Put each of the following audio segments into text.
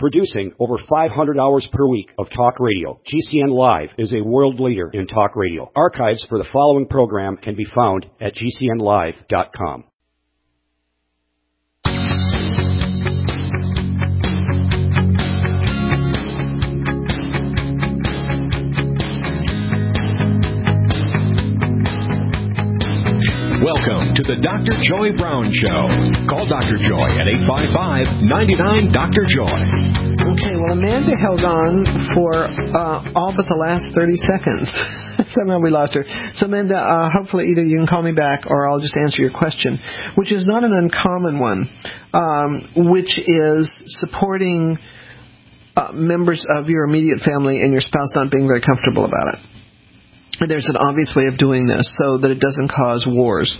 Producing over 500 hours per week of talk radio, GCN Live is a world leader in talk radio. Archives for the following program can be found at GCNlive.com. Welcome to the Dr. Joy Brown Show. Call Dr. Joy at 855-99-DR-JOY. Okay, well, Amanda held on for all but the last 30 seconds. Somehow we lost her. So, Amanda, hopefully either you can call me back or I'll just answer your question, which is not an uncommon one, which is supporting members of your immediate family and your spouse not being very comfortable about it. There's an obvious way of doing this so that it doesn't cause wars.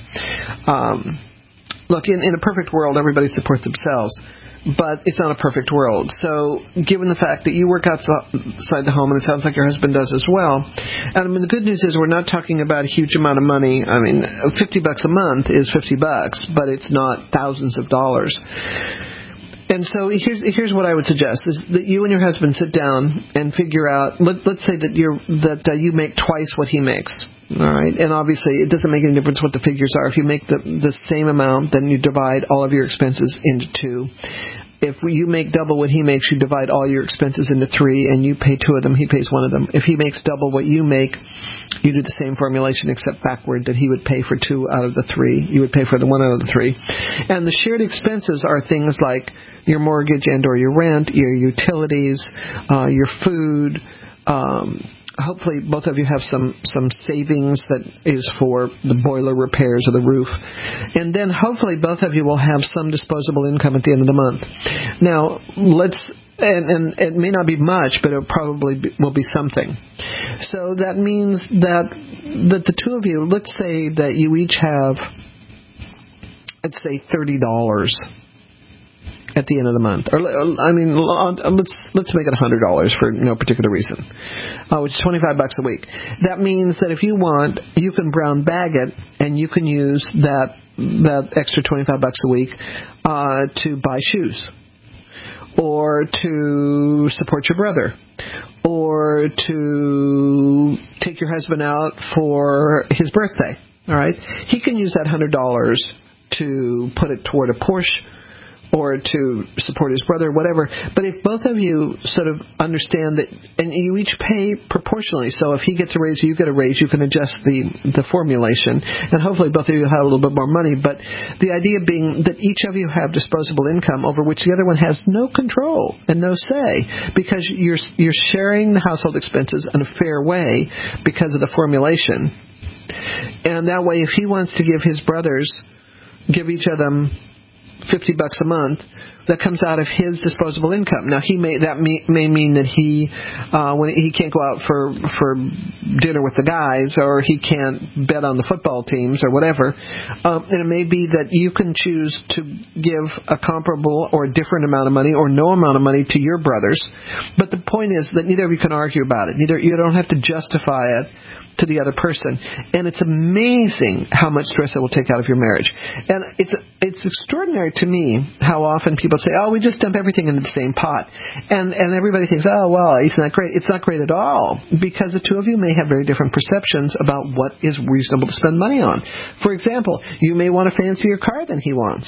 Look, in a perfect world, everybody supports themselves, but it's not a perfect world. So given the fact that you work outside the home, and it sounds like your husband does as well, and I mean, the good news is we're not talking about a huge amount of money. I mean, $50 a month is $50, but it's not thousands of dollars. And so here's what I would suggest is that you and your husband sit down and figure out. Let's say that you make twice what he makes. All right, and obviously it doesn't make any difference what the figures are. If you make the same amount, then you divide all of your expenses into two. If you make double what he makes, you divide all your expenses into three, and you pay two of them, he pays one of them. If he makes double what you make, you do the same formulation except backward, that he would pay for two out of the three. You would pay for the one out of the three. And the shared expenses are things like your mortgage and or your rent, your utilities, your food. Hopefully both of you have some savings that is for the boiler repairs or the roof. And then hopefully both of you will have some disposable income at the end of the month. Now, and it may not be much, but it probably will be something. So that means that the two of you, let's say that you each have, let's say $30 at the end of the month. Or, I mean, let's make it $100 for no particular reason, which is $25 a week. That means that if you want, you can brown bag it, and you can use that extra $25 a week to buy shoes, or to support your brother, or to take your husband out for his birthday. All right, he can use that $100 to put it toward a Porsche, or to support his brother, whatever. But if both of you sort of understand that, and you each pay proportionally, so if he gets a raise or you get a raise, you can adjust the formulation, and hopefully both of you have a little bit more money. But the idea being that each of you have disposable income over which the other one has no control and no say, because you're sharing the household expenses in a fair way because of the formulation. And that way, if he wants to give his brothers, give each of them $50 a month, that comes out of his disposable income. Now, that may mean that when he can't go out for dinner with the guys, or he can't bet on the football teams or whatever. And it may be that you can choose to give a comparable or a different amount of money or no amount of money to your brothers. But the point is that neither of you can argue about it. You don't have to justify it to the other person. And it's amazing how much stress it will take out of your marriage. And it's extraordinary to me how often people say, oh, we just dump everything into the same pot. And everybody thinks, oh, well, it's not great. It's not great at all, because the two of you may have very different perceptions about what is reasonable to spend money on. For example, you may want a fancier car than he wants.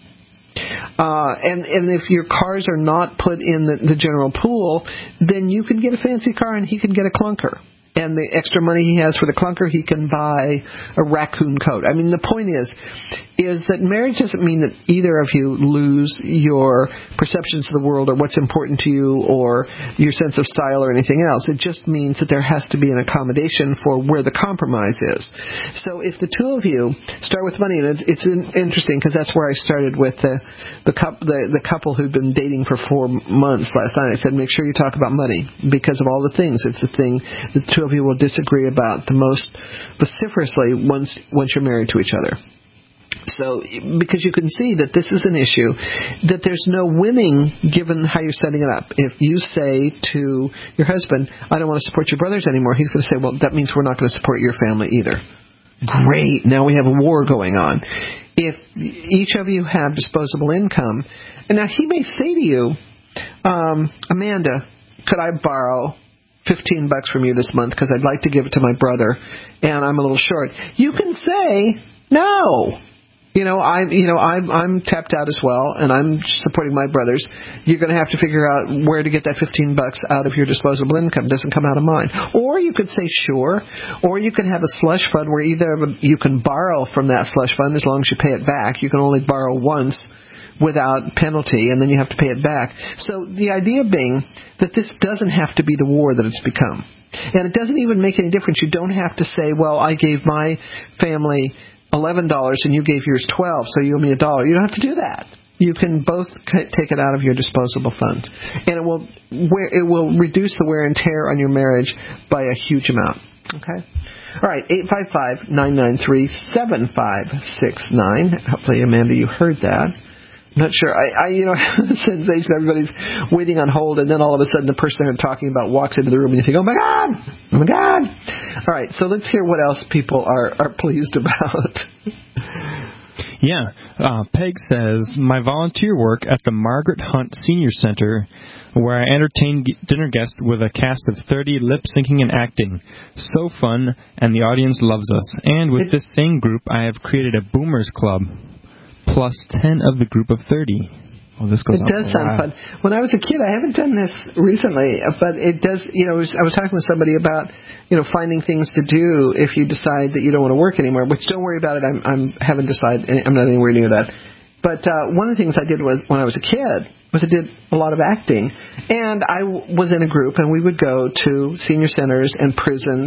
And if your cars are not put in the general pool, then you can get a fancy car and he can get a clunker. And the extra money he has for the clunker, he can buy a raccoon coat. I mean, the point is that marriage doesn't mean that either of you lose your perceptions of the world or what's important to you or your sense of style or anything else. It just means that there has to be an accommodation for where the compromise is. So if the two of you start with money, and it's interesting because that's where I started with the couple who'd been dating for 4 months last night. I said, make sure you talk about money because of all the things. It's the thing the two of you will disagree about the most vociferously once you're married to each other. So, because you can see that this is an issue, that there's no winning given how you're setting it up. If you say to your husband, I don't want to support your brothers anymore, he's going to say, well, that means we're not going to support your family either. Great, now we have a war going on. If each of you have disposable income, and now he may say to you, Amanda, could I borrow $15 from you this month because I'd like to give it to my brother and I'm a little short? You can say no. I'm tapped out as well, and I'm supporting my brothers. You're going to have to figure out where to get that $15 out of your disposable income. It doesn't come out of mine. Or you could say sure, or you can have a slush fund where either you can borrow from that slush fund as long as you pay it back. You can only borrow once without penalty, and then you have to pay it back. So the idea being that this doesn't have to be the war that it's become. And it doesn't even make any difference. You don't have to say, well, I gave my family $11 and you gave yours $12, so you owe me $1. You don't have to do that. You can both take it out of your disposable funds, and it will reduce the wear and tear on your marriage by a huge amount. Okay. All right. 855-993-7569. Hopefully, Amanda, you heard that. I'm not sure. I the sensation everybody's waiting on hold, and then all of a sudden the person they're talking about walks into the room, and you think, oh my God. All right, so let's hear what else people are pleased about. Yeah. Peg says, my volunteer work at the Margaret Hunt Senior Center, where I entertain dinner guests with a cast of 30 lip-syncing and acting. So fun, and the audience loves us. And with this same group, I have created a Boomers Club. Plus 10 of the group of 30. Oh, this goes. It does sound fun. When I was a kid, I haven't done this recently, but it does. I was talking with somebody about finding things to do if you decide that you don't want to work anymore. Which, don't worry about it. I haven't decided. I'm not anywhere near that. But one of the things I did was when I was a kid was I did a lot of acting, and I was in a group, and we would go to senior centers and prisons,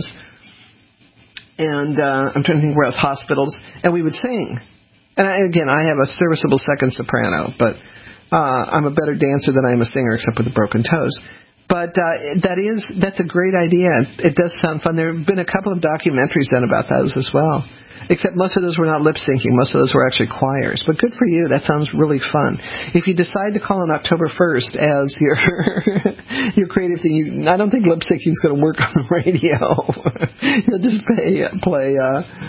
and I'm trying to think where else, hospitals, and we would sing. And I have a serviceable second soprano, but I'm a better dancer than I am a singer, except with the broken toes. But that's a great idea. It does sound fun. There have been a couple of documentaries done about those as well, except most of those were not lip syncing. Most of those were actually choirs. But good for you. That sounds really fun. If you decide to call on October 1st as your creative thing, I don't think lip syncing is going to work on the radio. You'll just play.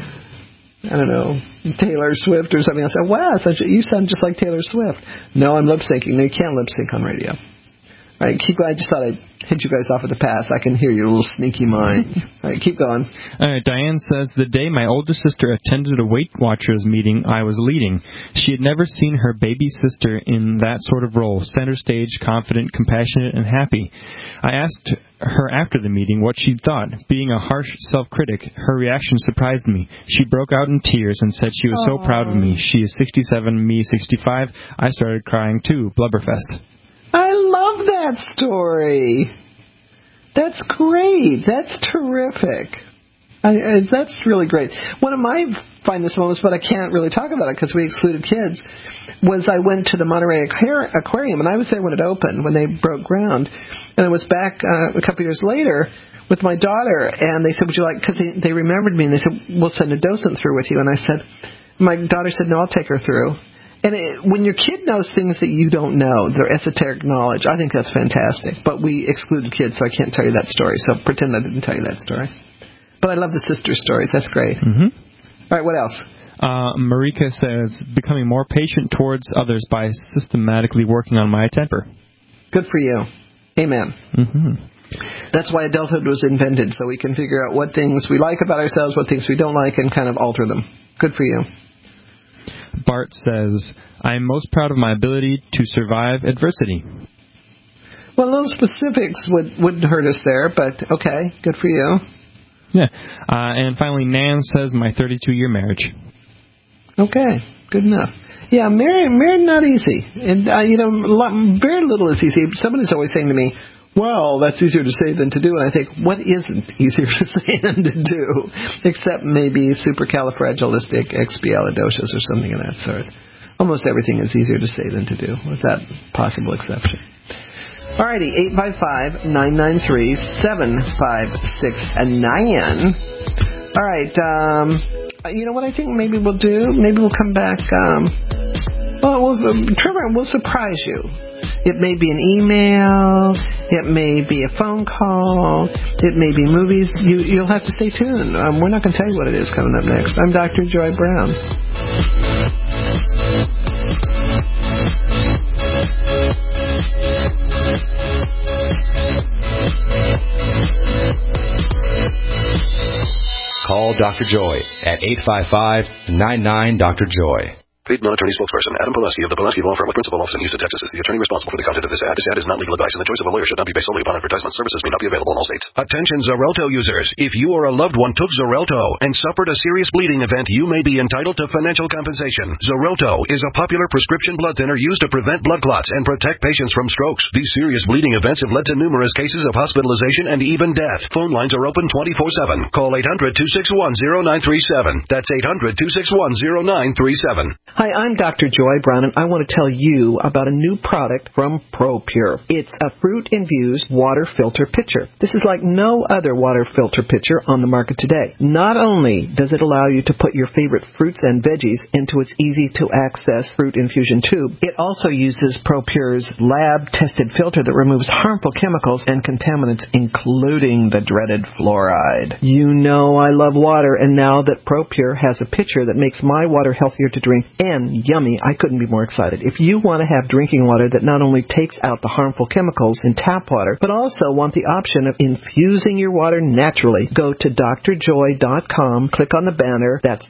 I don't know, Taylor Swift or something. I said, wow, you sound just like Taylor Swift. No, I'm lip syncing. No, you can't lip sync on radio. All right, I just thought I'd hit you guys off at the pass. I can hear your little sneaky minds. All right, keep going. All right, Diane says, the day my older sister attended a Weight Watchers meeting I was leading, she had never seen her baby sister in that sort of role, center stage, confident, compassionate, and happy. I asked her after the meeting what she'd thought. Being a harsh self-critic, her reaction surprised me. She broke out in tears and said she was so proud of me. She is 67, me 65. I started crying too. Blubberfest. I love that story. That's great. That's terrific. That's really great. One of my finest moments, but I can't really talk about it because we excluded kids, was I went to the Monterey Aquarium, and I was there when it opened, when they broke ground. And I was back a couple years later with my daughter, and they said, would you like, because they remembered me, and they said, we'll send a docent through with you. And I said, my daughter said, no, I'll take her through. And when your kid knows things that you don't know, their esoteric knowledge, I think that's fantastic. But we excluded kids, so I can't tell you that story. So pretend I didn't tell you that story. But I love the sister stories. That's great. Mm-hmm. All right, what else? Marika says, becoming more patient towards others by systematically working on my temper. Good for you. Amen. Mm-hmm. That's why adulthood was invented, so we can figure out what things we like about ourselves, what things we don't like, and kind of alter them. Good for you. Bart says, I am most proud of my ability to survive adversity. Well, little specifics wouldn't hurt us there, but okay, good for you. Yeah. And finally, Nan says, my 32-year marriage. Okay, good enough. Yeah, married not easy. And, very little is easy. Somebody's always saying to me, well, that's easier to say than to do. And I think, what isn't easier to say than to do? Except maybe supercalifragilisticexpialidocious or something of that sort. Almost everything is easier to say than to do, with that possible exception. Alrighty, 855-993-7569. Alright, you know what I think maybe we'll do? Maybe we'll come back, we'll surprise you. It may be an email, it may be a phone call, it may be movies. You'll have to stay tuned. We're not going to tell you what it is coming up next. I'm Dr. Joy Brown. Dr. Joy at 855-99-DR-JOY. Paid non-attorney spokesperson Adam Pulaski of the Pulaski Law Firm with principal office in Houston, Texas is the attorney responsible for the content of this ad. This ad is not legal advice, and the choice of a lawyer should not be based solely upon advertisement. Services may not be available in all states. Attention Xarelto users. If you or a loved one took Xarelto and suffered a serious bleeding event, you may be entitled to financial compensation. Xarelto is a popular prescription blood thinner used to prevent blood clots and protect patients from strokes. These serious bleeding events have led to numerous cases of hospitalization and even death. Phone lines are open 24/7. Call 800-261-0937. That's 800-261-0937. Hi, I'm Dr. Joy Brown, and I want to tell you about a new product from ProPure. It's a fruit-infused water filter pitcher. This is like no other water filter pitcher on the market today. Not only does it allow you to put your favorite fruits and veggies into its easy-to-access fruit infusion tube, it also uses ProPure's lab-tested filter that removes harmful chemicals and contaminants, including the dreaded fluoride. You know I love water, and now that ProPure has a pitcher that makes my water healthier to drink and yummy, I couldn't be more excited. If you want to have drinking water that not only takes out the harmful chemicals in tap water, but also want the option of infusing your water naturally, go to drjoy.com, click on the banner, that's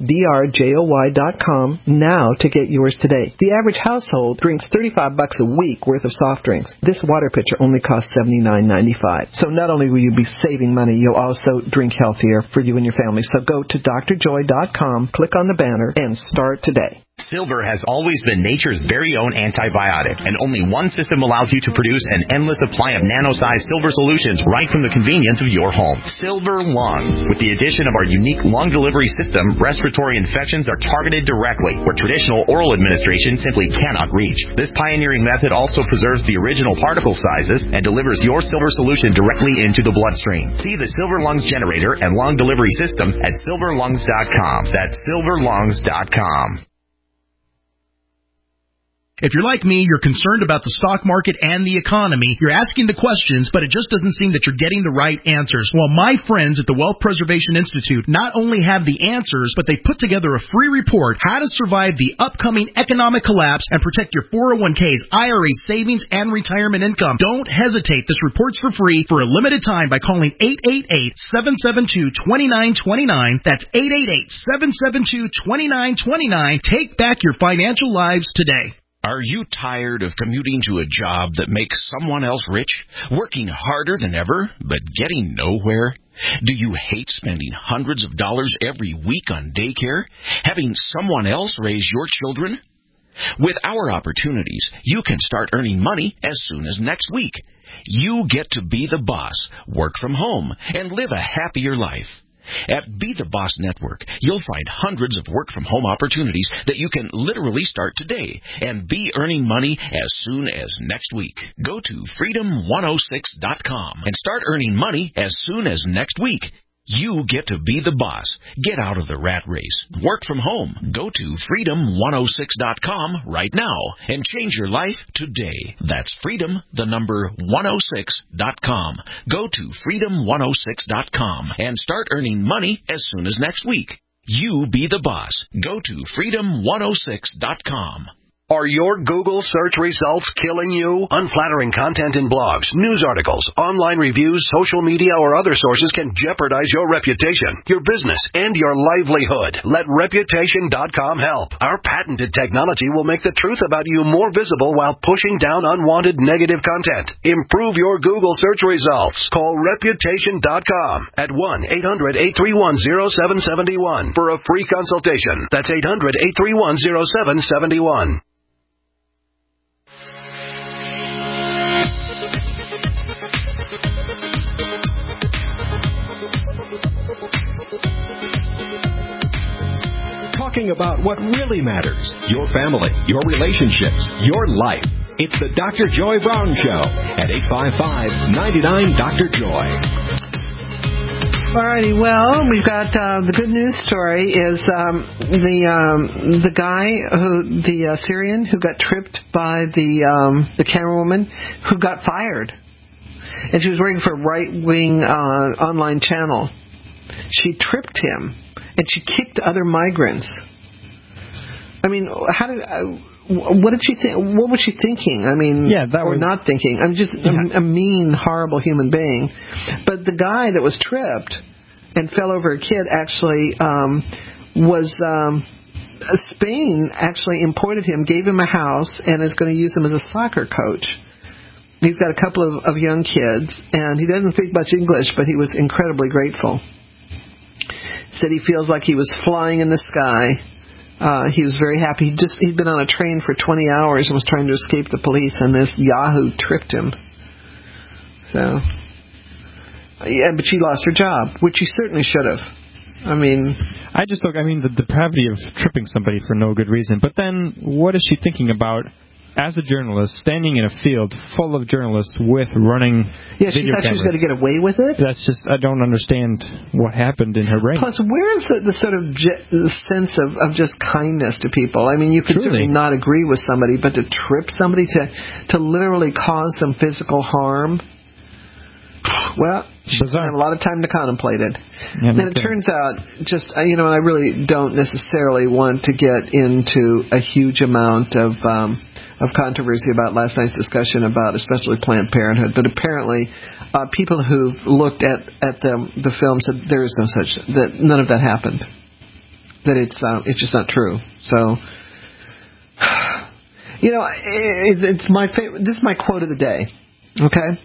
drjoy.com, now to get yours today. The average household drinks $35 a week worth of soft drinks. This water pitcher only costs $79.95. So not only will you be saving money, you'll also drink healthier for you and your family. So go to drjoy.com, click on the banner, and start today. Silver has always been nature's very own antibiotic, and only one system allows you to produce an endless supply of nano-sized silver solutions right from the convenience of your home. Silver Lungs. With the addition of our unique lung delivery system, respiratory infections are targeted directly, where traditional oral administration simply cannot reach. This pioneering method also preserves the original particle sizes and delivers your silver solution directly into the bloodstream. See the Silver Lungs generator and lung delivery system at silverlungs.com. That's silverlungs.com. If you're like me, you're concerned about the stock market and the economy. You're asking the questions, but it just doesn't seem that you're getting the right answers. Well, my friends at the Wealth Preservation Institute not only have the answers, but they put together a free report, How to Survive the Upcoming Economic Collapse and Protect Your 401ks, IRAs, savings, and retirement income. Don't hesitate. This report's for free for a limited time by calling 888-772-2929. That's 888-772-2929. Take back your financial lives today. Are you tired of commuting to a job that makes someone else rich, working harder than ever, but getting nowhere? Do you hate spending hundreds of dollars every week on daycare, having someone else raise your children? With our opportunities, you can start earning money as soon as next week. You get to be the boss, work from home, and live a happier life. At Be the Boss Network, you'll find hundreds of work-from-home opportunities that you can literally start today and be earning money as soon as next week. Go to freedom106.com and start earning money as soon as next week. You get to be the boss. Get out of the rat race. Work from home. Go to freedom106.com right now and change your life today. That's freedom106.com. Go to freedom106.com and start earning money as soon as next week. You be the boss. Go to freedom106.com. Are your Google search results killing you? Unflattering content in blogs, news articles, online reviews, social media, or other sources can jeopardize your reputation, your business, and your livelihood. Let Reputation.com help. Our patented technology will make the truth about you more visible while pushing down unwanted negative content. Improve your Google search results. Call Reputation.com at 1-800-831-0771 for a free consultation. That's 800-831-0771. Talking about what really matters, your family, your relationships, your life. It's the Dr. Joy Brown Show at 855-99-DR-JOY. Alrighty, well, we've got the good news story is the guy the Syrian who got tripped by the camerawoman who got fired, and she was working for a right-wing online channel. She tripped him, and she kicked other migrants. I mean, what did she think? What was she thinking? I mean, not thinking. I'm just a mean, horrible human being. But the guy that was tripped and fell over a kid actually Spain actually imported him, gave him a house, and is going to use him as a soccer coach. He's got a couple of young kids, and he doesn't speak much English, but he was incredibly grateful. Said he feels like he was flying in the sky. He was very happy. He'd been on a train for 20 hours and was trying to escape the police, and this Yahoo tricked him. So, yeah, but she lost her job, which she certainly should have. The depravity of tripping somebody for no good reason. But then, what is she thinking about as a journalist, standing in a field full of journalists with running video cameras? Yeah, she thought she was going to get away with it? That's just, I don't understand what happened in her brain. Plus, where is the sort of the sense of just kindness to people? I mean, you could certainly not agree with somebody, but to trip somebody, to literally cause some physical harm, well, she doesn't have a lot of time to contemplate it. Yeah, and it turns out, I really don't necessarily want to get into a huge amount of controversy about last night's discussion about especially Planned Parenthood, but apparently people who've looked at the film said there is no such, that none of that happened, that it's just not true. So, it's my favorite. This is my quote of the day. Okay.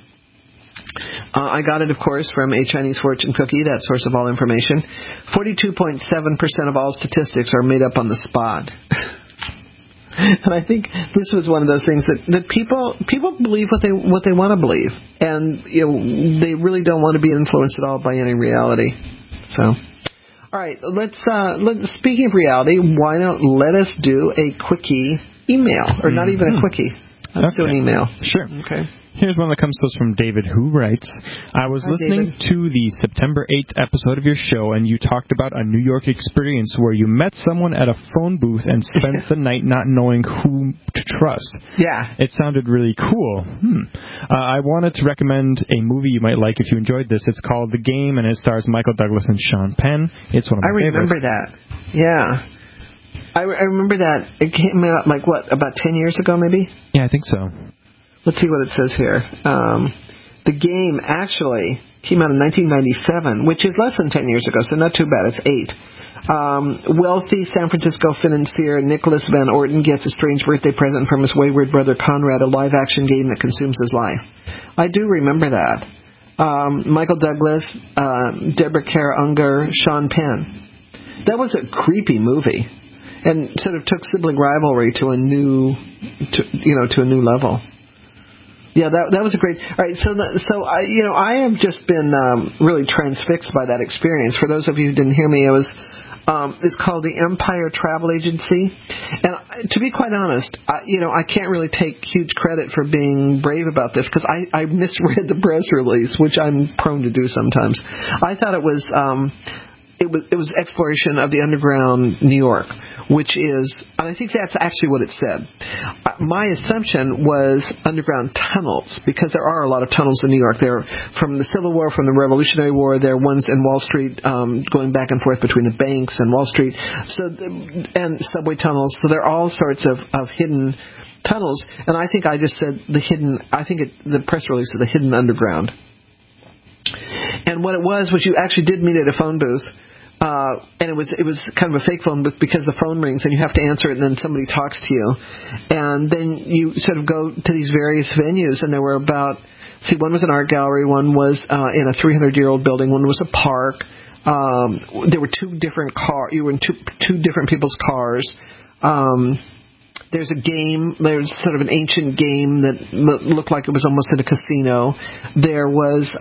I got it, of course, from a Chinese fortune cookie, that source of all information. 42.7% of all statistics are made up on the spot. And I think this was one of those things that people believe what they want to believe, and they really don't want to be influenced at all by any reality. So, all right, let's speaking of reality, why not let us do a quickie email, or not even a quickie? Let's do an email. Sure. Okay. Here's one that comes to us from David, who writes, I was listening to the September 8th episode of your show, and you talked about a New York experience where you met someone at a phone booth and spent the night not knowing whom to trust. Yeah. It sounded really cool. I wanted to recommend a movie you might like if you enjoyed this. It's called The Game, and it stars Michael Douglas and Sean Penn. It's one of my favorites. I remember that. Yeah. I remember that. It came out, about 10 years ago, maybe? Yeah, I think so. Let's see what it says here. The Game actually came out in 1997, which is less than 10 years ago, so not too bad. It's 8. Wealthy San Francisco financier Nicholas Van Orton gets a strange birthday present from his wayward brother Conrad, a live-action game that consumes his life. I do remember that. Michael Douglas, Deborah Kara Unger, Sean Penn. That was a creepy movie, and sort of took sibling rivalry to a new level. Yeah, that was a great. All right, so I have just been really transfixed by that experience. For those of you who didn't hear me, it's called the Empire Travel Agency, and to be quite honest, I can't really take huge credit for being brave about this because I misread the press release, which I'm prone to do sometimes. I thought it was exploration of the underground New York, which is, and I think that's actually what it said. My assumption was underground tunnels, because there are a lot of tunnels in New York. They're from the Civil War, from the Revolutionary War. There are ones in Wall Street, going back and forth between the banks and Wall Street, and subway tunnels. So there are all sorts of hidden tunnels. And I think I just said the hidden. The press release said the hidden underground. And what it was you actually did meet at a phone booth. And it was kind of a fake phone booth because the phone rings and you have to answer it, and then somebody talks to you. And then you sort of go to these various venues, and there were one was an art gallery, one was in a 300-year-old building, one was a park. There were two different cars. You were in two different people's cars. There's a game. There's sort of an ancient game that looked like it was almost in a casino. There was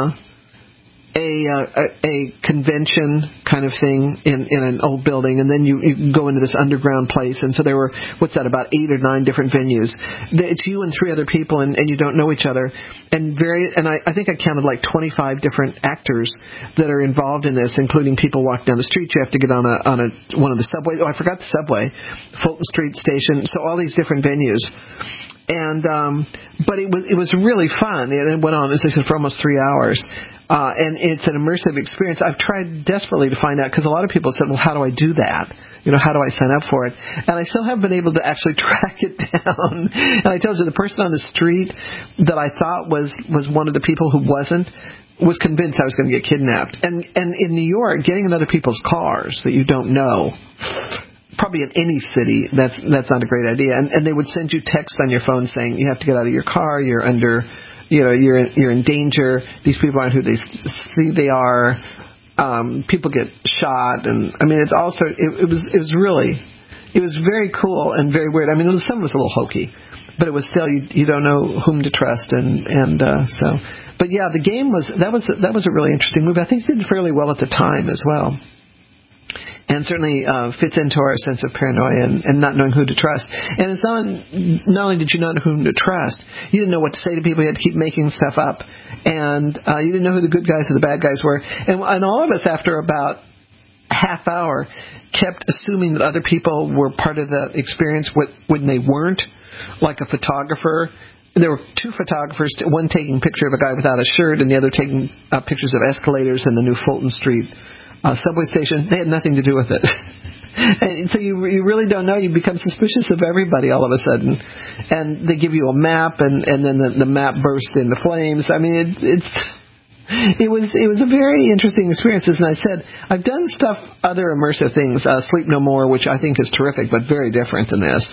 a convention kind of thing in an old building, and then you go into this underground place. And so there were, about 8 or 9 different venues. It's you and 3 other people, and you don't know each other. And I think I counted 25 different actors that are involved in this, including people walking down the street. You have to get on one of the subways. Oh, I forgot the subway, Fulton Street Station. So all these different venues. And but it was really fun. It went on, as I said, for almost 3 hours. And it's an immersive experience. I've tried desperately to find out, because a lot of people said, well, how do I do that? how do I sign up for it? And I still haven't been able to actually track it down. And I told you, the person on the street that I thought was one of the people who wasn't, was convinced I was going to get kidnapped. And in New York, getting in other people's cars that you don't know, probably in any city, that's not a great idea. And they would send you text on your phone saying you have to get out of your car, you're under, you're in danger, these people aren't who they see they are, people get shot, and I mean, it's also, it was very cool and very weird. I mean, some of it was a little hokey, but it was still, you don't know whom to trust, and so. But yeah, the game was a really interesting movie. I think it did fairly well at the time as well, and certainly fits into our sense of paranoia and not knowing who to trust. And it's not only did you not know whom to trust, you didn't know what to say to people. You had to keep making stuff up, and you didn't know who the good guys or the bad guys were. And all of us, after about half hour, kept assuming that other people were part of the experience when they weren't, like a photographer. There were two photographers, one taking a picture of a guy without a shirt and the other taking pictures of escalators in the new Fulton Street subway station. They had nothing to do with it. And so you really don't know. You become suspicious of everybody all of a sudden. And they give you a map, and then the map bursts into flames. I mean, it was a very interesting experience. As I said, I've done other immersive things, Sleep No More, which I think is terrific, but very different than this.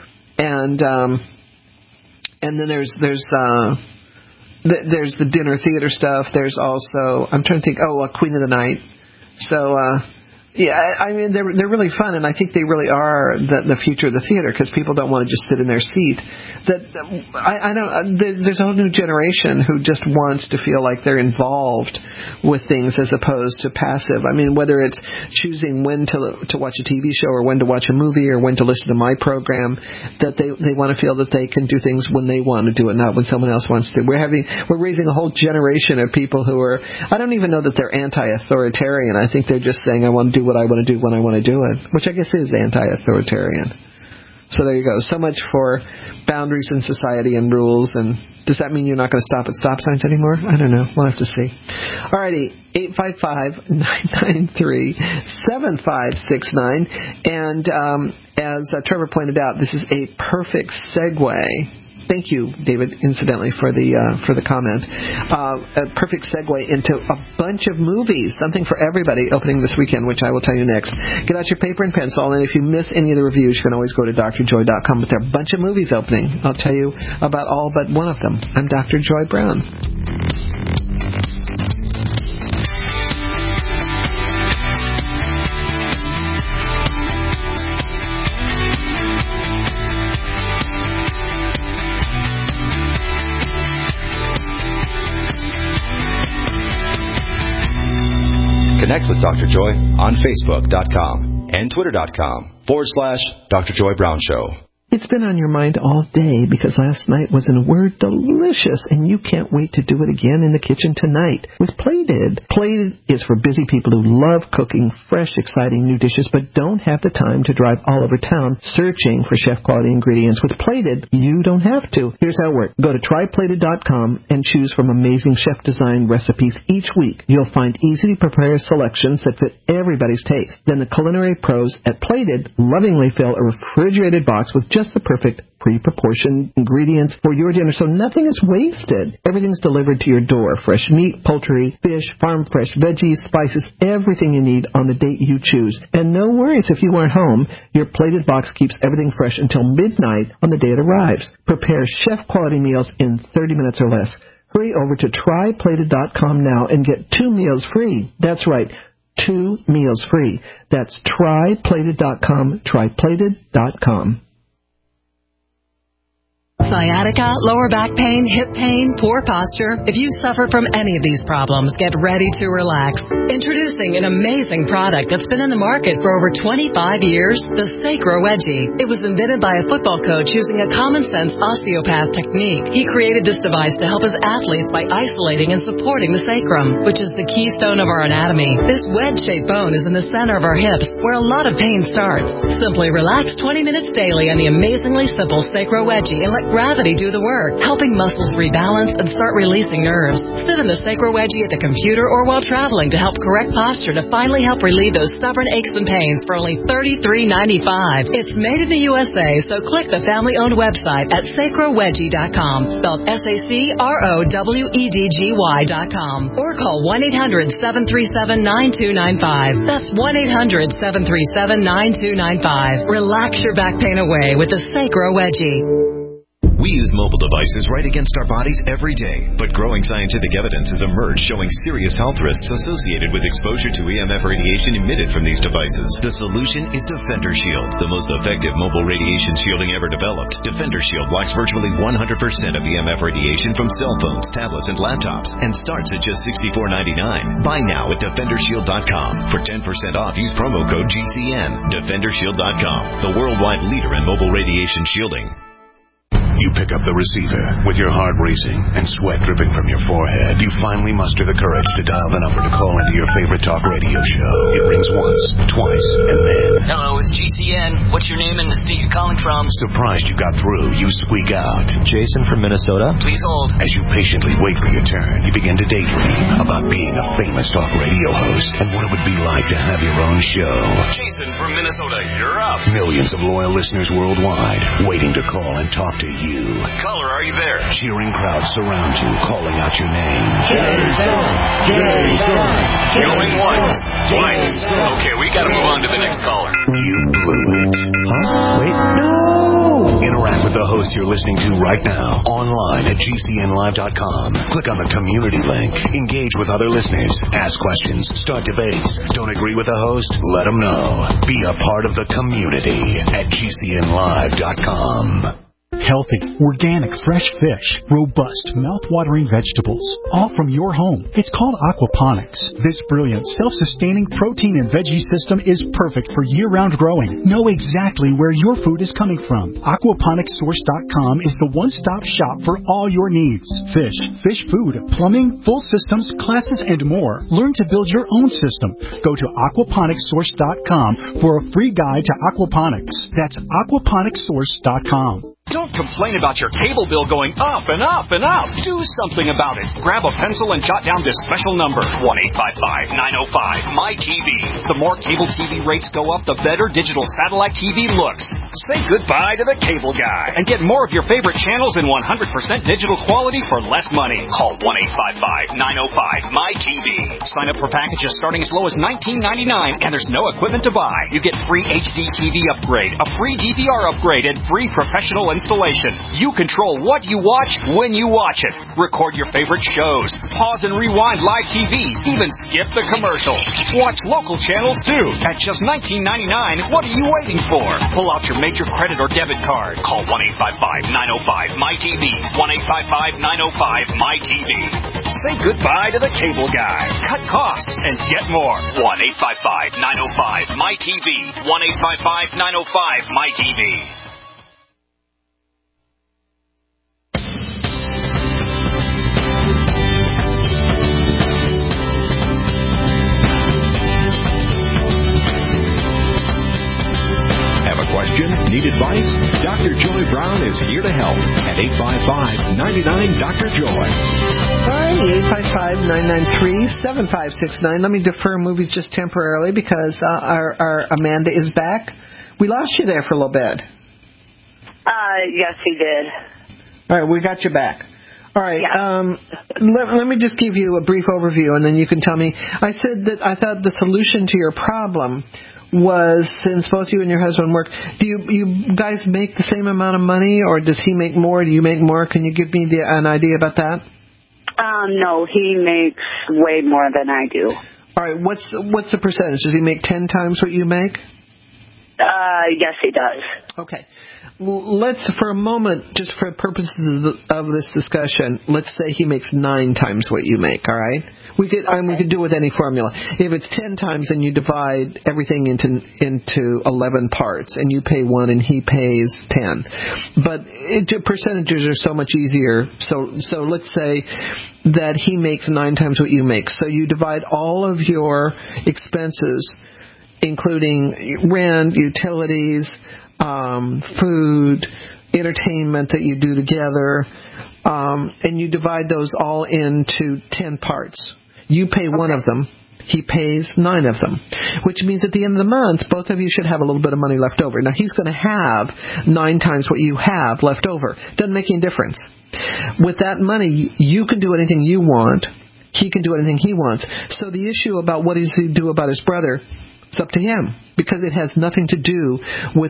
And then there's the dinner theater stuff. There's also, I'm trying to think, Queen of the Night. So, yeah, I mean, they're really fun, and I think they really are the future of the theater, because people don't want to just sit in their seat. There's a whole new generation who just wants to feel like they're involved with things as opposed to passive. I mean, whether it's choosing when to watch a TV show or when to watch a movie or when to listen to my program, that they want to feel that they can do things when they want to do it, not when someone else wants to. We're raising a whole generation of people who are, I don't even know that they're anti-authoritarian. I think they're just saying, I want to do what I want to do when I want to do it, which I guess is anti-authoritarian. So there you go. So much for boundaries in society and rules. And does that mean you're not going to stop at stop signs anymore? I don't know. We'll have to see. Alrighty, 855-993-7569. And as Trevor pointed out, this is a perfect segue. Thank you, David, incidentally, for the comment. A perfect segue into a bunch of movies, something for everybody, opening this weekend, which I will tell you next. Get out your paper and pencil, and if you miss any of the reviews, you can always go to drjoy.com. But there are a bunch of movies opening. I'll tell you about all but one of them. I'm Dr. Joy Brown. Connect with Dr. Joy on Facebook.com and Twitter.com/Dr. Joy Brown Show. It's been on your mind all day because last night was, in a word, delicious, and you can't wait to do it again in the kitchen tonight with Plated. Plated is for busy people who love cooking fresh, exciting new dishes but don't have the time to drive all over town searching for chef-quality ingredients. With Plated, you don't have to. Here's how it works. Go to tryplated.com and choose from amazing chef-designed recipes each week. You'll find easy-to-prepare selections that fit everybody's taste. Then the culinary pros at Plated lovingly fill a refrigerated box with just the perfect pre-proportioned ingredients for your dinner, so nothing is wasted. Everything's delivered to your door. Fresh meat, poultry, fish, farm-fresh veggies, spices, everything you need on the date you choose. And no worries if you aren't home. Your Plated box keeps everything fresh until midnight on the day it arrives. Prepare chef-quality meals in 30 minutes or less. Hurry over to tryplated.com now and get 2 meals free. That's right, 2 meals free. That's tryplated.com, tryplated.com. Sciatica, lower back pain, hip pain, poor posture. If you suffer from any of these problems, get ready to relax. Introducing an amazing product that's been in the market for over 25 years, the Sacro Wedgie. It was invented by a football coach using a common-sense osteopath technique. He created this device to help his athletes by isolating and supporting the sacrum, which is the keystone of our anatomy. This wedge-shaped bone is in the center of our hips, where a lot of pain starts. Simply relax 20 minutes daily on the amazingly simple Sacro Wedgie and let gravity do the work, helping muscles rebalance and start releasing nerves. Sit in the Sacro Wedgie at the computer or while traveling to help correct posture to finally help relieve those stubborn aches and pains for only $33.95. It's made in the USA, so click the family-owned website at sacrowedgie.com, spelled SACROWEDGY.com, or call 1-800-737-9295. That's 1-800-737-9295. Relax your back pain away with the Sacro Wedgie. We use mobile devices right against our bodies every day, but growing scientific evidence has emerged showing serious health risks associated with exposure to EMF radiation emitted from these devices. The solution is Defender Shield, the most effective mobile radiation shielding ever developed. Defender Shield blocks virtually 100% of EMF radiation from cell phones, tablets, and laptops, and starts at just $64.99. Buy now at DefenderShield.com. For 10% off, use promo code GCN. DefenderShield.com, the worldwide leader in mobile radiation shielding. You pick up the receiver with your heart racing and sweat dripping from your forehead. You finally muster the courage to dial the number to call into your favorite talk radio show. It rings once, twice, and then... Hello, it's GCN. What's your name and the state you're calling from? Surprised you got through, you squeak out. Jason from Minnesota. Please hold. As you patiently wait for your turn, you begin to daydream about being a famous talk radio host and what it would be like to have your own show. Jason from Minnesota, you're up. Millions of loyal listeners worldwide waiting to call and talk to you. Caller, are you there? Cheering crowds surround you, calling out your name. Jason! Jason! Going once, twice. Okay, we gotta move on to the next caller. You blew it. Huh? Wait, no! Interact with the host you're listening to right now, online at GCNlive.com. Click on the community link. Engage with other listeners. Ask questions. Start debates. Don't agree with the host? Let them know. Be a part of the community at GCNlive.com. Healthy, organic, fresh fish, robust, mouth-watering vegetables, all from your home. It's called aquaponics. This brilliant, self-sustaining protein and veggie system is perfect for year-round growing. Know exactly where your food is coming from. Aquaponicssource.com is the one-stop shop for all your needs. Fish, fish food, plumbing, full systems, classes, and more. Learn to build your own system. Go to aquaponicssource.com for a free guide to aquaponics. That's aquaponicssource.com. Don't complain about your cable bill going up and up and up. Do something about it. Grab a pencil and jot down this special number, 1-855-905-MY-TV. The more cable TV rates go up, the better digital satellite TV looks. Say goodbye to the cable guy and get more of your favorite channels in 100% digital quality for less money. Call 1-855-905-MY-TV. Sign up for packages starting as low as $19.99, and there's no equipment to buy. You get free HD TV upgrade, a free DVR upgrade, and free professional installation. You control what you watch when you watch it. Record your favorite shows. Pause and rewind live TV. Even skip the commercials. Watch local channels too. At just $19.99, what are you waiting for? Pull out your major credit or debit card. Call 1-855-905-MY-TV. 1-855-905-MY-TV. Say goodbye to the cable guy. Cut costs and get more. 1-855-905-MY-TV. 1-855-905-MY-TV. Question? Need advice? Dr. Joy Brown is here to help at 855-99-DR-JOY. Alrighty, 855-993-7569. Let me defer movies just temporarily because our Amanda is back. We lost you there for a little bit. Yes, he did. All right, we got you back. All right. Yeah. Let me just give you a brief overview, and then you can tell me. I said that I thought the solution to your problem was, since both you and your husband work, do you guys make the same amount of money, or does he make more? Do you make more? Can you give me an idea about that? No, he makes way more than I do. All right, what's the percentage? Does he make 10 times what you make? Yes, he does. Okay. Let's, for a moment, just for purposes of this discussion, let's say he makes 9 times what you make, all right? We could do it with any formula. If it's 10 times, then you divide everything into 11 parts, and you pay 1 and he pays 10. But percentages are so much easier. So let's say that he makes 9 times what you make. So you divide all of your expenses, including rent, utilities, food, entertainment that you do together, and you divide those all into 10 parts. You pay one of them. He pays 9 of them, which means at the end of the month, both of you should have a little bit of money left over. Now, he's going to have 9 times what you have left over. Doesn't make any difference. With that money, you can do anything you want. He can do anything he wants. So the issue about what does he do about his brother, it's up to him, because it has nothing to do with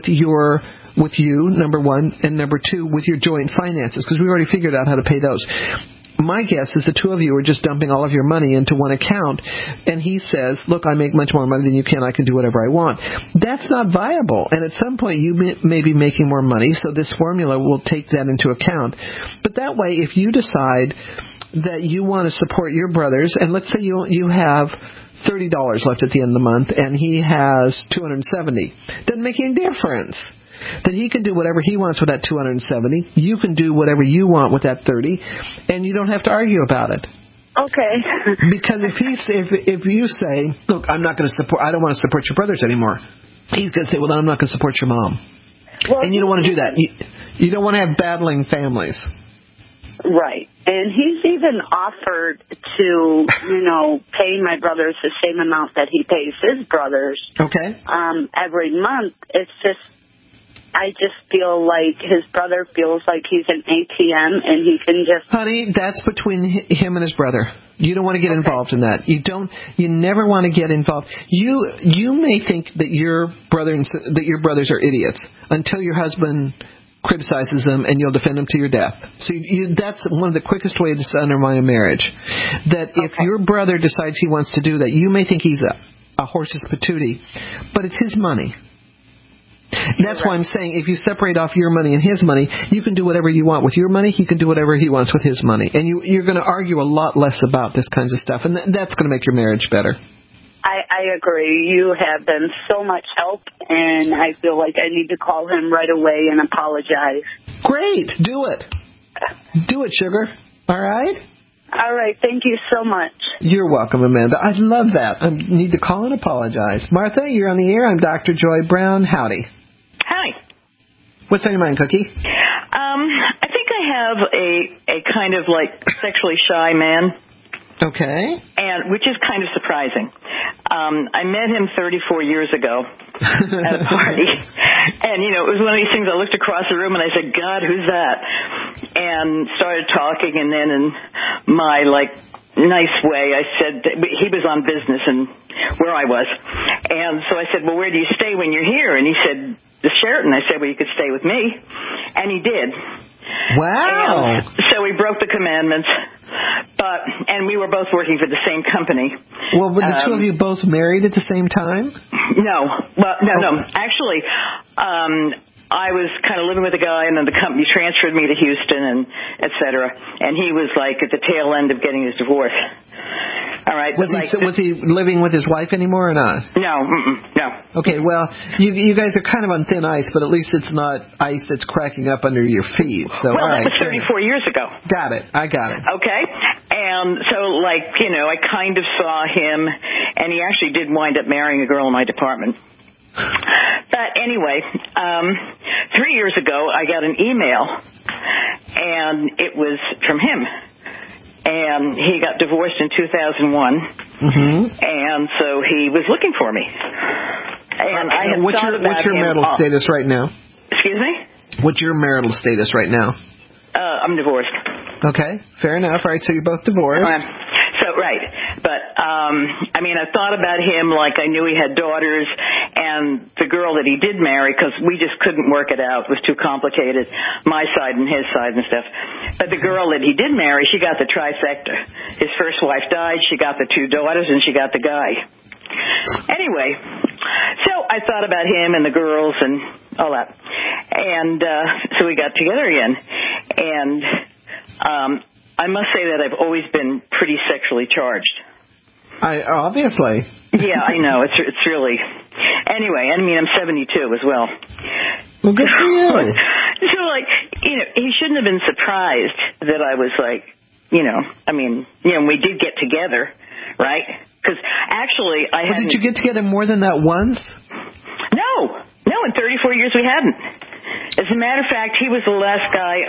you, number one, and number two, with your joint finances, because we already figured out how to pay those. My guess is the two of you are just dumping all of your money into one account, and he says, look, I make much more money than you can, I can do whatever I want. That's not viable, and at some point you may be making more money, so this formula will take that into account. But that way, if you decide that you want to support your brothers, and let's say you have $30 left at the end of the month, and he has $270, doesn't make any difference. That he can do whatever he wants with that $270. You can do whatever you want with that $30, and you don't have to argue about it. Okay. Because if you say, look, I don't want to support your brothers anymore, he's going to say, well, then I'm not going to support your mom. Well, and you don't want to do that. You don't want to have battling families. Right. And he's even offered to, pay my brothers the same amount that he pays his brothers. Okay. Every month. It's just, I just feel like his brother feels like he's an ATM and he can just... Honey, that's between him and his brother. You don't want to get involved in that. You never want to get involved. You may think that your brothers are idiots until your husband criticizes them and you'll defend them to your death. So that's one of the quickest ways to undermine a marriage. That if your brother decides he wants to do that, you may think he's a horse's patootie, but it's his money. That's why I'm saying if you separate off your money and his money, you can do whatever you want with your money. He can do whatever he wants with his money. And you're going to argue a lot less about this kinds of stuff. And that's going to make your marriage better. I agree. You have been so much help, and I feel like I need to call him right away and apologize. Great. Do it. Do it, sugar. All right? All right. Thank you so much. You're welcome, Amanda. I love that. I need to call and apologize. Martha, you're on the air. I'm Dr. Joy Brown. Howdy. Hi. What's on your mind, Cookie? I think I have a kind of like sexually shy man. Okay. And which is kind of surprising. I met him 34 years ago at a party. And, it was one of these things I looked across the room and I said, God, who's that? And started talking, and then in my, nice way, I said, he was on business and where I was. And so I said, well, where do you stay when you're here? And he said, the Sheraton. I said, well, you could stay with me. And he did. Wow. And so we broke the commandments, and we were both working for the same company. Well, were the two of you both married at the same time? No. Well, no. Actually, I was kind of living with a guy, and then the company transferred me to Houston, and et cetera. And he was at the tail end of getting his divorce. All right. Was he living with his wife anymore or not? No. No. Okay. Well, you guys are kind of on thin ice, but at least it's not ice that's cracking up under your feet. So that was 34 years ago. Got it. I got it. Okay. And so, I kind of saw him, and he actually did wind up marrying a girl in my department. But anyway, 3 years ago, I got an email, and it was from him. And he got divorced in 2001, and so he was looking for me. And I had thought about what's your marital status right now? Excuse me? What's your marital status right now? I'm divorced. Okay, fair enough. All right, so you're both divorced. Right. But, I thought about him like I knew he had daughters, and the girl that he did marry, because we just couldn't work it out. It was too complicated, my side and his side and stuff. But the girl that he did marry, she got the trifecta. His first wife died, she got the 2 daughters, and she got the guy. Anyway, so I thought about him and the girls and all that. And so we got together again. And I must say that I've always been pretty sexually charged. Obviously. Yeah, I know. It's really... Anyway, I'm 72 as well. Well, good for you. So, he shouldn't have been surprised that I was we did get together, right? Because actually I hadn't... Did you get together more than that once? No, in 34 years we hadn't. As a matter of fact, he was the last guy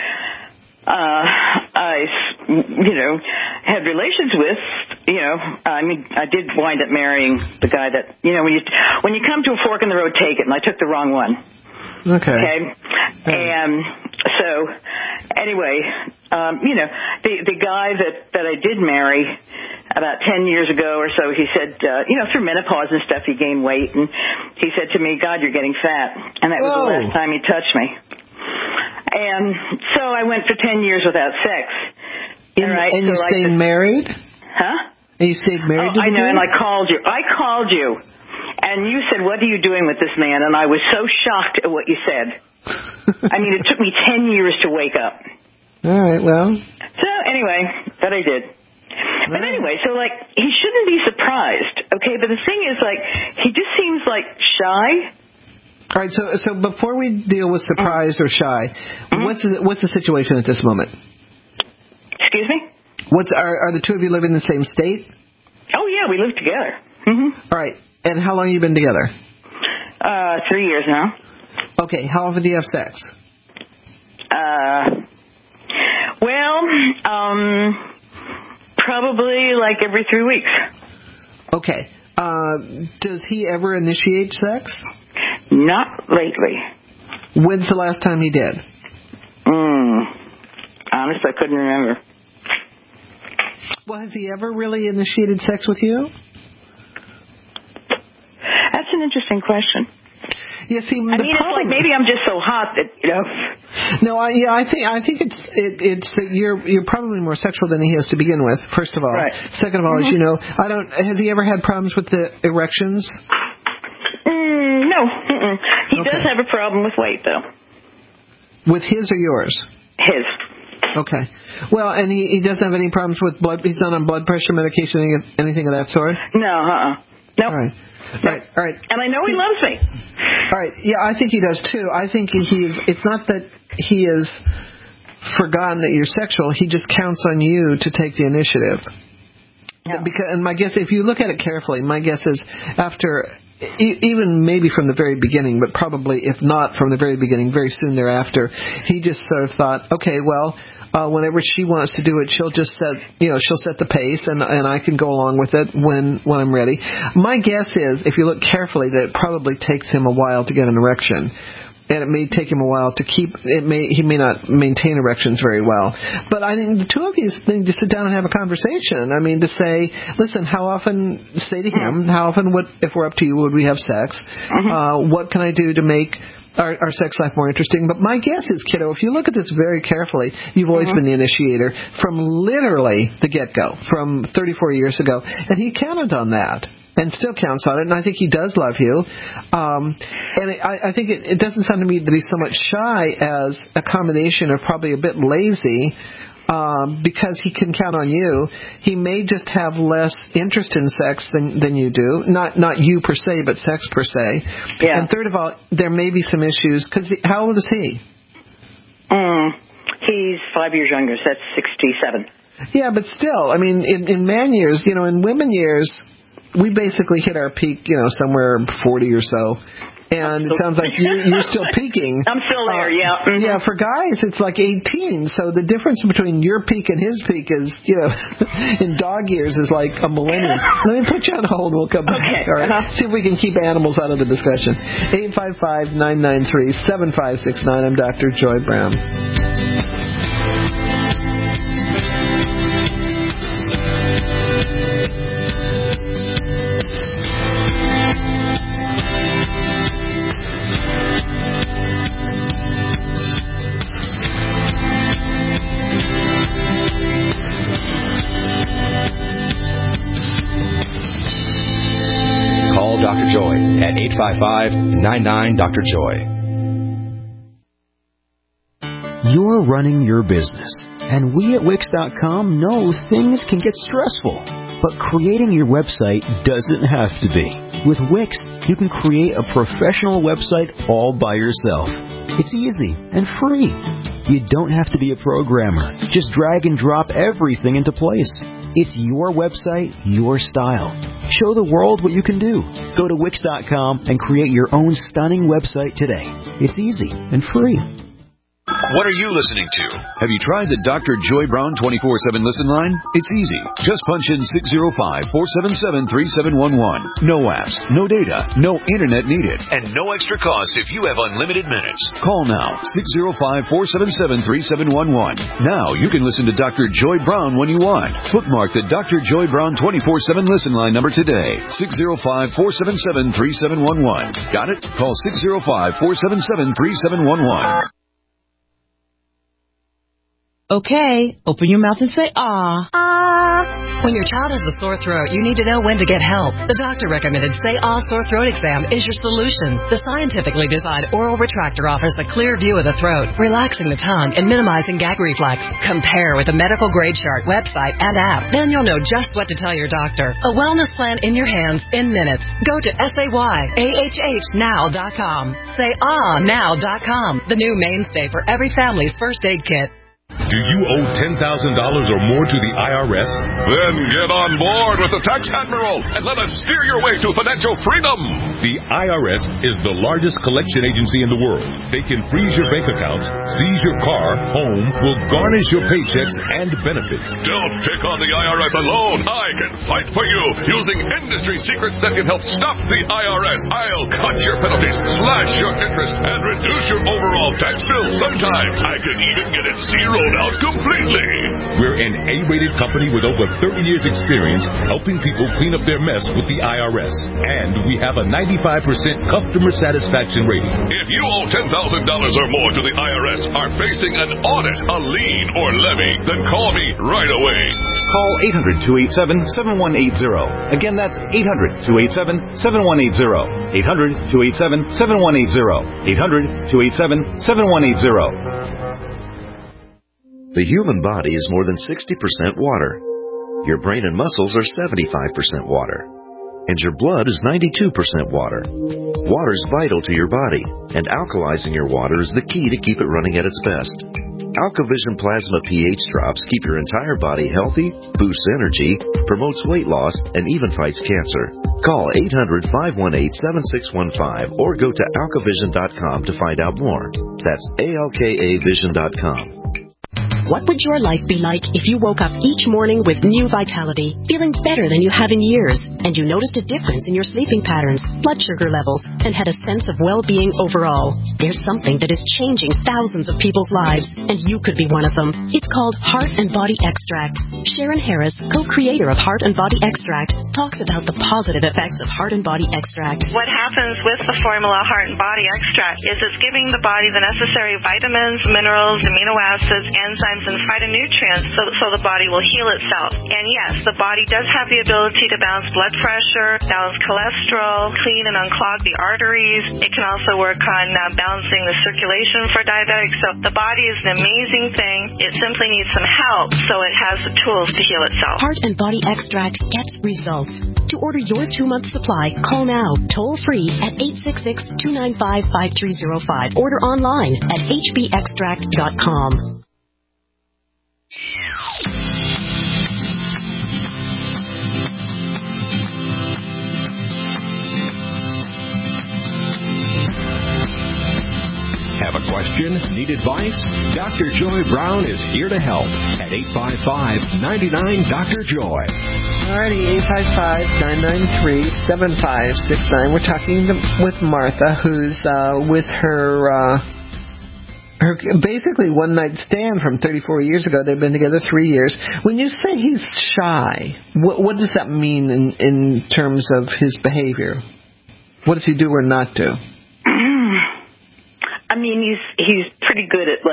I had relations with. I mean, I did wind up marrying the guy that, when you come to a fork in the road, take it, and I took the wrong one. Okay. And so, anyway, the guy that I did marry about 10 years ago or so, he said, through menopause and stuff, he gained weight, and he said to me, God, you're getting fat. And that was the last time he touched me. And so I went for 10 years without sex. And you stayed married? Huh? And you stayed married? I know, and I called you. And you said, what are you doing with this man? And I was so shocked at what you said. I mean, it took me 10 years to wake up. All right, well. So, anyway, that I did. But anyway, so, he shouldn't be surprised, okay? But the thing is, he just seems, shy. All right, so before we deal with surprised or shy, what's the situation at this moment? Excuse me? Are the two of you living in the same state? Oh, yeah, we live together. Mm-hmm. All right, and how long have you been together? 3 years now. Okay, how often do you have sex? Probably every 3 weeks. Okay. Does he ever initiate sex? Not lately. When's the last time he did? Honestly, I couldn't remember. Well, has he ever really initiated sex with you? That's an interesting question. Yeah, see, it's maybe I'm just so hot that No, I think it's that you're probably more sexual than he is to begin with. First of all, right. Second of all, has he ever had problems with the erections? No, he does have a problem with weight though. With his or yours? His. Okay. Well, and he doesn't have any problems with blood. He's not on blood pressure medication, anything of that sort. No. Nope. All right. All right. And I know he loves me. All right. Yeah, I think he does too. I think it's not that he has forgotten that you're sexual. He just counts on you to take the initiative. Yeah. And my guess, if you look at it carefully, my guess is after, even maybe from the very beginning, but probably if not from the very beginning, very soon thereafter, he just sort of thought, okay, well, whenever she wants to do it, she'll just set the pace, and I can go along with it when I'm ready. My guess is, if you look carefully, that it probably takes him a while to get an erection, and it may take him a while to keep. He may not maintain erections very well. But I think the two of you need to sit down and have a conversation. I mean, to say, listen, how often? Say to him, how often if we're up to you, would we have sex? What can I do to make our sex life more interesting? But my guess is, kiddo, if you look at this very carefully, you've always been the initiator from literally the get-go, from 34 years ago, and he counted on that and still counts on it, and I think he does love you. I think it doesn't sound to me that he's so much shy as a combination of probably a bit lazy, because he can count on you. He may just have less interest in sex than you do. Not you per se, but sex per se. Yeah. And third of all, there may be some issues, because how old is he? He's 5 years younger, so that's 67. Yeah, but still, I mean, in man years, in women years, we basically hit our peak, somewhere 40 or so. And it sounds like you're still peaking. I'm still there, yeah. Yeah, for guys, it's like 18. So the difference between your peak and his peak is, in dog years is like a millennium. Let me put you on hold. We'll come back. Okay. All right. See if we can keep animals out of the discussion. 855-993-7569. I'm Dr. Joy Brown. Dr. Joy at 855-99-Dr. Joy. You're running your business, and we at Wix.com know things can get stressful, but creating your website doesn't have to be. With Wix, you can create a professional website all by yourself. It's easy and free. You don't have to be a programmer. Just drag and drop everything into place. It's your website, your style. Show the world what you can do. Go to Wix.com and create your own stunning website today. It's easy and free. What are you listening to? Have you tried the Dr. Joy Brown 24/7 listen line? It's easy. Just punch in 605-477-3711. No apps, no data, no internet needed, and no extra cost if you have unlimited minutes. Call now, 605-477-3711. Now you can listen to Dr. Joy Brown when you want. Bookmark the Dr. Joy Brown 24/7 listen line number today, 605-477-3711. Got it? Call 605-477-3711. Okay, open your mouth and say, ah. Ah. When your child has a sore throat, you need to know when to get help. The doctor recommended Say Ah Sore Throat Exam is your solution. The scientifically designed oral retractor offers a clear view of the throat, relaxing the tongue and minimizing gag reflex. Compare with the medical grade chart, website, and app. Then you'll know just what to tell your doctor. A wellness plan in your hands in minutes. Go to SayAHHnow.com. SayAhNow.com, the new mainstay for every family's first aid kit. Do you owe $10,000 or more to the IRS? Then get on board with the Tax Admiral and let us steer your way to financial freedom. The IRS is the largest collection agency in the world. They can freeze your bank accounts, seize your car, home, will garnish your paychecks and benefits. Don't pick on the IRS alone. I can fight for you using industry secrets that can help stop the IRS. I'll cut your penalties, slash your interest, and reduce your overall tax bill. Sometimes I can even get it zeroed out completely. We're an A-rated company with over 30 years experience helping people clean up their mess with the IRS. And we have a 95% customer satisfaction rating. If you owe $10,000 or more to the IRS, are facing an audit, a lien, or levy, then call me right away. Call 800-287-7180. Again, that's 800-287-7180. 800-287-7180. 800-287-7180. The human body is more than 60% water. Your brain and muscles are 75% water. And your blood is 92% water. Water is vital to your body, and alkalizing your water is the key to keep it running at its best. AlkaVision Plasma pH drops keep your entire body healthy, boosts energy, promotes weight loss, and even fights cancer. Call 800-518-7615 or go to alkavision.com to find out more. That's ALKAvision.com. What would your life be like if you woke up each morning with new vitality, feeling better than you have in years, and you noticed a difference in your sleeping patterns, blood sugar levels, and had a sense of well-being overall? There's something that is changing thousands of people's lives, and you could be one of them. It's called Heart and Body Extract. Sharon Harris, co-creator of Heart and Body Extract, talks about the positive effects of Heart and Body Extract. What happens with the formula Heart and Body Extract is it's giving the body the necessary vitamins, minerals, amino acids, enzymes, and phytonutrients so the body will heal itself. And yes, the body does have the ability to balance blood pressure, balance cholesterol, clean and unclog the arteries. It can also work on balancing the circulation for diabetics. So the body is an amazing thing. It simply needs some help so it has the tools to heal itself. Heart and Body Extract gets results. To order your 2-month supply, call now, toll free at 866-295-5305. Order online at hbextract.com. Have a question? Need advice? Dr. Joy Brown is here to help at 855-99-DR-JOY. Alrighty, 855-993-7569. We're talking with Martha, who's with her basically one-night stand from 34 years ago. They've been together 3 years. When you say he's shy, what does that mean in terms of his behavior? What does he do or not do? I mean, he's pretty good at,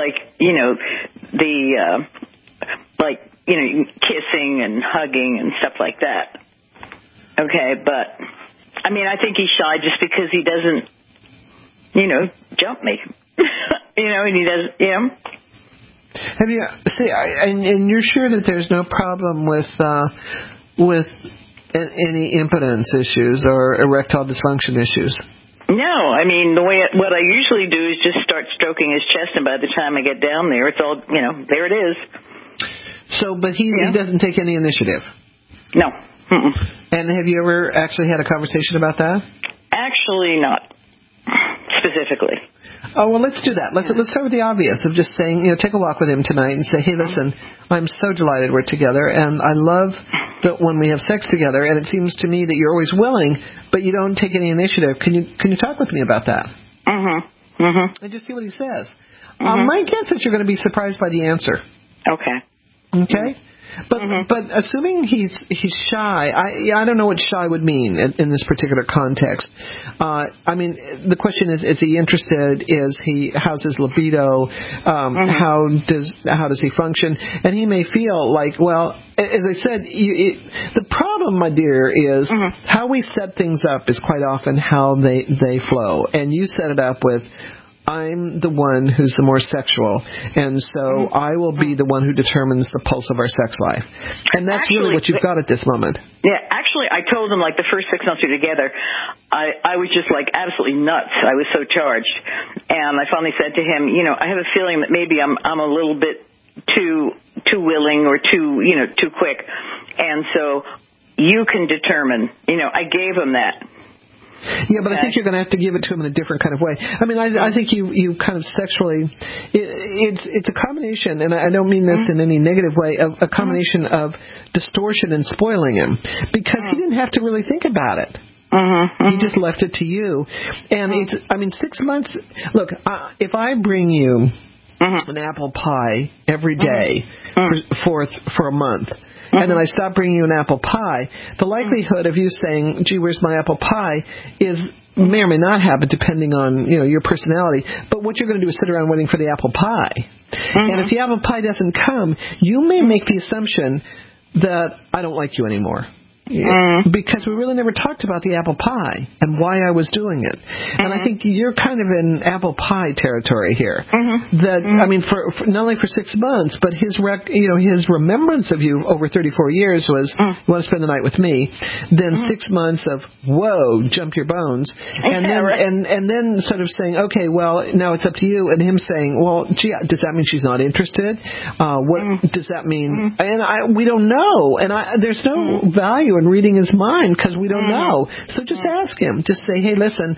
kissing and hugging and stuff like that. Okay, but, I mean, I think he's shy just because he doesn't, jump me. And he does, Have you, and you're sure that there's no problem with any impotence issues or erectile dysfunction issues? No, I mean, what I usually do is just start stroking his chest, and by the time I get down there, it's all, there it is. So, but he doesn't take any initiative? No. And have you ever actually had a conversation about that? Actually, not specifically. Oh, well, let's do that. Let's start with the obvious of just saying, take a walk with him tonight and say, hey, listen, I'm so delighted we're together, and I love that when we have sex together, and it seems to me that you're always willing, but you don't take any initiative. Can you talk with me about that? And just see what he says. My guess is you're going to be surprised by the answer. Okay? But assuming he's shy, I don't know what shy would mean in this particular context. I mean, the question is he interested? How's his libido? How does he function? And he may feel like, well, as I said, the problem, my dear, is how we set things up is quite often how they flow. And you set it up with, I'm the one who's the more sexual, and so I will be the one who determines the pulse of our sex life. And that's really what you've got at this moment. Yeah, actually, I told him, like, the first 6 months we were together, I was just, like, absolutely nuts. I was so charged. And I finally said to him, I have a feeling that maybe I'm a little bit too willing or too quick. And so you can determine. I gave him that. Yeah, but I think you're going to have to give it to him in a different kind of way. I mean, I think you kind of sexually, it's a combination, and I don't mean this in any negative way, of a combination of distortion and spoiling him, because he didn't have to really think about it. He just left it to you. And 6 months, look, if I bring you an apple pie every day for a month, and then I stop bringing you an apple pie, the likelihood of you saying, gee, where's my apple pie, may or may not happen depending on, your personality. But what you're going to do is sit around waiting for the apple pie. And if the apple pie doesn't come, you may make the assumption that I don't like you anymore. Because we really never talked about the apple pie and why I was doing it. And I think you're kind of in apple pie territory here. That, I mean, for not only for 6 months, but his remembrance of you over 34 years was, you want to spend the night with me. Then 6 months of, whoa, jump your bones. And then sort of saying, okay, well, now it's up to you. And him saying, well, gee, does that mean she's not interested? What does that mean? And we don't know. And there's no value in reading his mind because we don't know. So just ask him. Just say, hey, listen,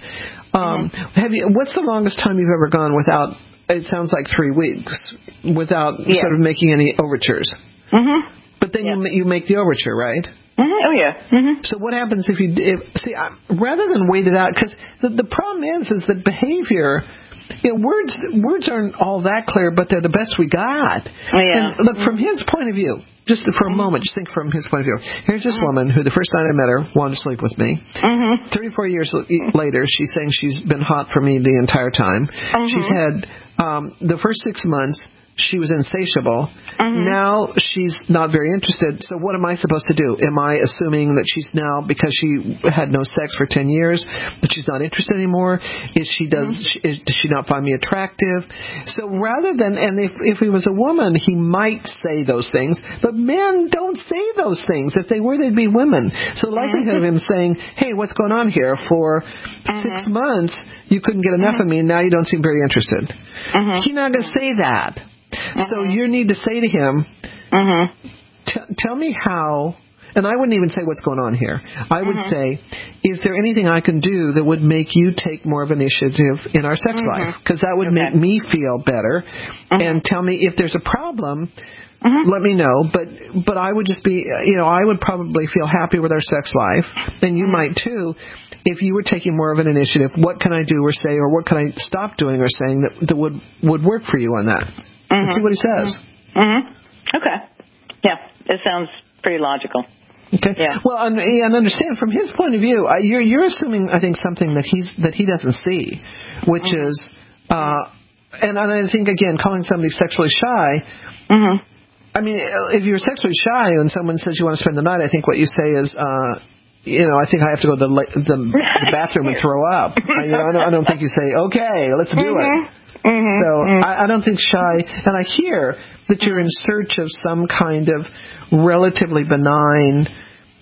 what's the longest time you've ever gone without, it sounds like 3 weeks, without sort of making any overtures? But then you make the overture, right? Oh, yeah. So what happens if rather than wait it out, because the problem is that behavior, words aren't all that clear, but they're the best we got. And look, from his point of view, just for a moment, just think from his point of view. Here's this woman who the first night I met her wanted to sleep with me. 34 years later, she's saying she's been hot for me the entire time. She's had the first 6 months, she was insatiable. Now she's not very interested. So what am I supposed to do? Am I assuming that she's now, because she had no sex for 10 years, that she's not interested anymore? Does she not find me attractive? So rather than, and if he was a woman, he might say those things, but men don't say those things. If they were, they'd be women. So the likelihood of him saying, hey, what's going on here? For 6 months, you couldn't get enough of me, and now you don't seem very interested. He's not going to say that. So you need to say to him, tell me how, and I wouldn't even say what's going on here. I would say, is there anything I can do that would make you take more of initiative in our sex life? Because that would make me feel better. And tell me if there's a problem, let me know. But I would just be, I would probably feel happy with our sex life, and you might too, if you were taking more of an initiative. What can I do or say, or what can I stop doing or saying that would work for you on that? Let's see what he says. Okay. Yeah, it sounds pretty logical. Okay. Yeah. Well, and understand from his point of view, you're assuming, I think, something that he doesn't see, which is, and I think again, calling somebody sexually shy. I mean, if you're sexually shy and someone says you want to spend the night, I think what you say is, I think I have to go to the bathroom and throw up. I don't think you say, okay, let's do it. So I don't think shy, and I hear that you're in search of some kind of relatively benign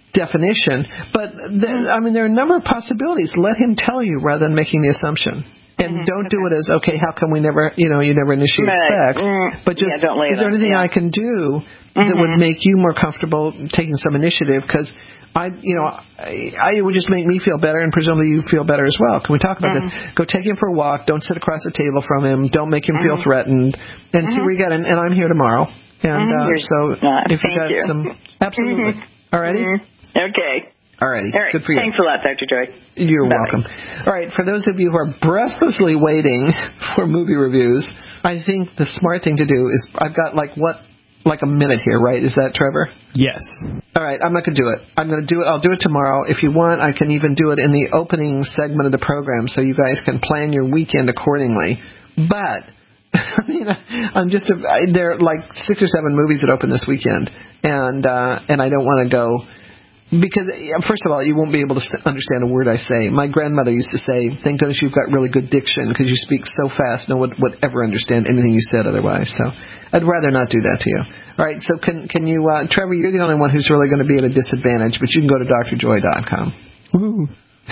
definition, but there are a number of possibilities. Let him tell you rather than making the assumption. And don't do it as, okay, how come we never, you never initiate sex? But just, don't lay is there anything I can do that would make you more comfortable taking some initiative? Because it would just make me feel better, and presumably you feel better as well. Can we talk about this? Go take him for a walk. Don't sit across the table from him. Don't make him feel threatened. And see where you get. And I'm here tomorrow. And so if you got some, absolutely. All righty. Okay. All righty. Good for you. Thanks a lot, Dr. Joy. You're welcome. All right. For those of you who are breathlessly waiting for movie reviews, I think the smart thing to do is, I've got like a minute here, right? Is that Trevor? Yes. All right. I'm not going to do it. I'll do it tomorrow. If you want, I can even do it in the opening segment of the program, so you guys can plan your weekend accordingly. But there are like 6 or 7 movies that open this weekend, and I don't want to go. Because, first of all, you won't be able to understand a word I say. My grandmother used to say, thank goodness you've got really good diction, because you speak so fast no one would ever understand anything you said otherwise. So I'd rather not do that to you. All right, so can you, Trevor, you're the only one who's really going to be at a disadvantage, but you can go to drjoy.com. Woo.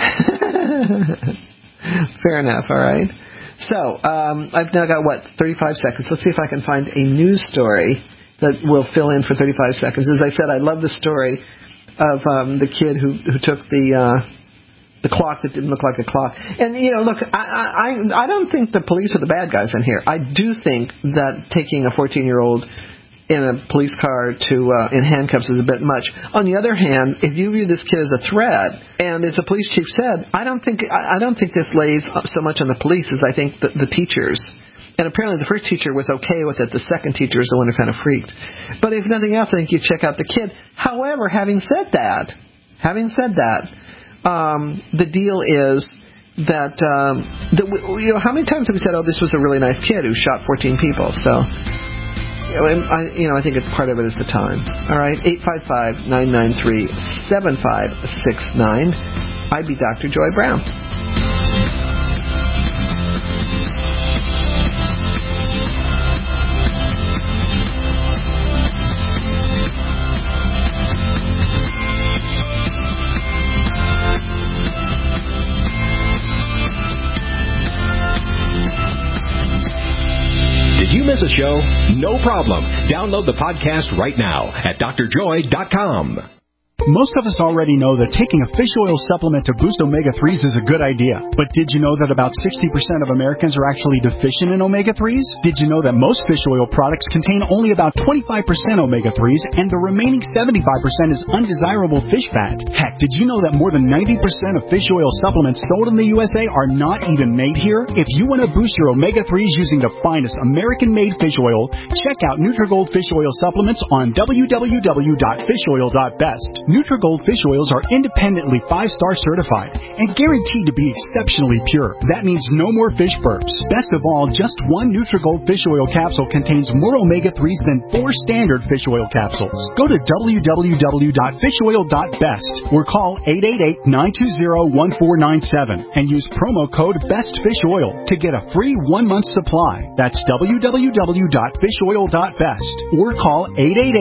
Fair enough, all right. So I've now got, 35 seconds. Let's see if I can find a news story that will fill in for 35 seconds. As I said, I love the story of the kid who took the clock that didn't look like a clock. And, look, I don't think the police are the bad guys in here. I do think that taking a 14-year-old in a police car in handcuffs is a bit much. On the other hand, if you view this kid as a threat, and as the police chief said, I don't think this lays so much on the police as I think the teachers. And apparently the first teacher was okay with it. The second teacher is the one who kind of freaked. But if nothing else, I think you check out the kid. However, having said that, the deal is that, how many times have we said, oh, this was a really nice kid who shot 14 people? So, I think it's part of it is the time. All right, 855-993-7569. I'd be Dr. Joy Brown. Did you miss a show? No problem. Download the podcast right now at drjoy.com. Most of us already know that taking a fish oil supplement to boost omega-3s is a good idea. But did you know that about 60% of Americans are actually deficient in omega-3s? Did you know that most fish oil products contain only about 25% omega-3s and the remaining 75% is undesirable fish fat? Heck, did you know that more than 90% of fish oil supplements sold in the USA are not even made here? If you want to boost your omega-3s using the finest American-made fish oil, check out Nutrigold Fish Oil Supplements on www.fishoil.best. Nutrigold fish oils are independently 5-star certified and guaranteed to be exceptionally pure. That means no more fish burps. Best of all, just one Nutrigold fish oil capsule contains more omega-3s than 4 standard fish oil capsules. Go to www.fishoil.best or call 888-920-1497 and use promo code BESTFISHOIL to get a free 1-month supply. That's www.fishoil.best or call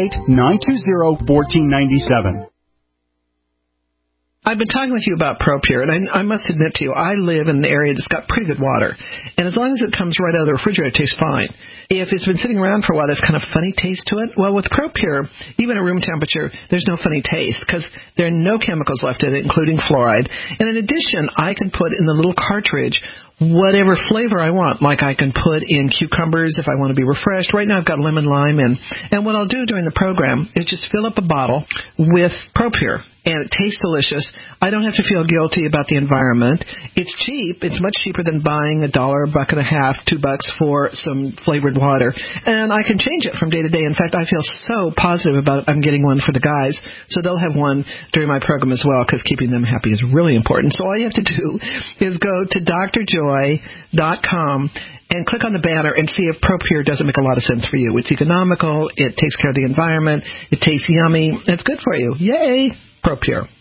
888-920-1497. I've been talking with you about ProPure, and I must admit to you, I live in an area that's got pretty good water. And as long as it comes right out of the refrigerator, it tastes fine. If it's been sitting around for a while, there's kind of funny taste to it. Well, with ProPure, even at room temperature, there's no funny taste because there are no chemicals left in it, including fluoride. And in addition, I can put in the little cartridge whatever flavor I want. Like I can put in cucumbers if I want to be refreshed. Right now I've got lemon lime in. And what I'll do during the program is just fill up a bottle with ProPure. And it tastes delicious. I don't have to feel guilty about the environment. It's cheap. It's much cheaper than buying $1, $1.50, $2 for some flavored water. And I can change it from day to day. In fact, I feel so positive about I'm getting one for the guys. So they'll have one during my program as well because keeping them happy is really important. So all you have to do is go to drjoy.com and click on the banner and see if ProPure doesn't make a lot of sense for you. It's economical. It takes care of the environment. It tastes yummy. It's good for you. Yay! ProPure.